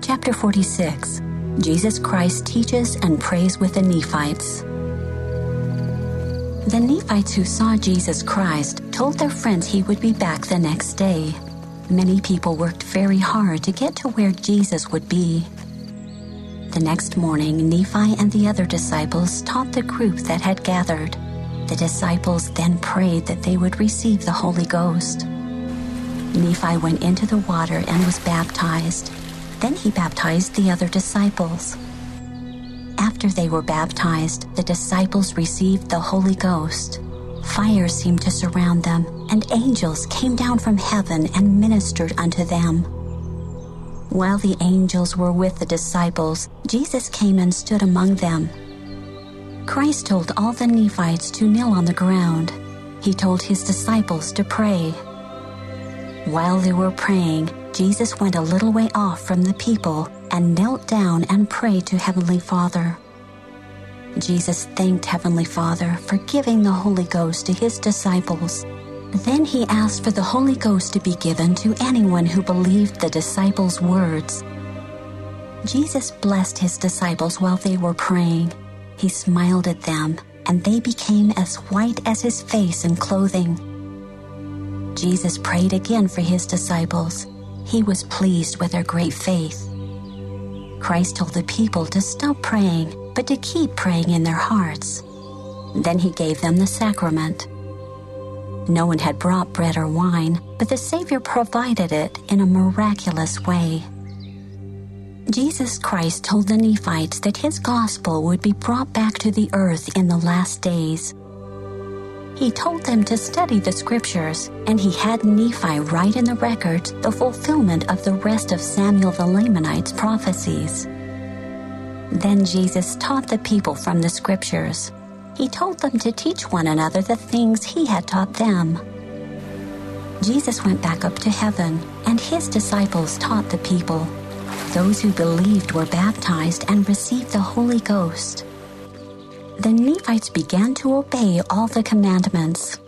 Chapter 46. Jesus Christ teaches and prays with the Nephites. The Nephites who saw Jesus Christ told their friends he would be back the next day. Many people worked very hard to get to where Jesus would be. The next morning, Nephi and the other disciples taught the group that had gathered. The disciples then prayed that they would receive the Holy Ghost. Nephi went into the water and was baptized. Then he baptized the other disciples. After they were baptized, the disciples received the Holy Ghost. Fire seemed to surround them, and angels came down from heaven and ministered unto them. While the angels were with the disciples, Jesus came and stood among them. Christ told all the Nephites to kneel on the ground. He told his disciples to pray. While they were praying, Jesus went a little way off from the people and knelt down and prayed to Heavenly Father. Jesus thanked Heavenly Father for giving the Holy Ghost to his disciples. Then he asked for the Holy Ghost to be given to anyone who believed the disciples' words. Jesus blessed his disciples while they were praying. He smiled at them, and they became as white as his face and clothing. Jesus prayed again for his disciples. He was pleased with their great faith. Christ told the people to stop praying, but to keep praying in their hearts. Then he gave them the sacrament. No one had brought bread or wine, but the Savior provided it in a miraculous way. Jesus Christ told the Nephites that his gospel would be brought back to the earth in the last days. He told them to study the scriptures, and he had Nephi write in the records the fulfillment of the rest of Samuel the Lamanite's prophecies. Then Jesus taught the people from the scriptures. He told them to teach one another the things he had taught them. Jesus went back up to heaven, and his disciples taught the people. Those who believed were baptized and received the Holy Ghost. The Nephites began to obey all the commandments.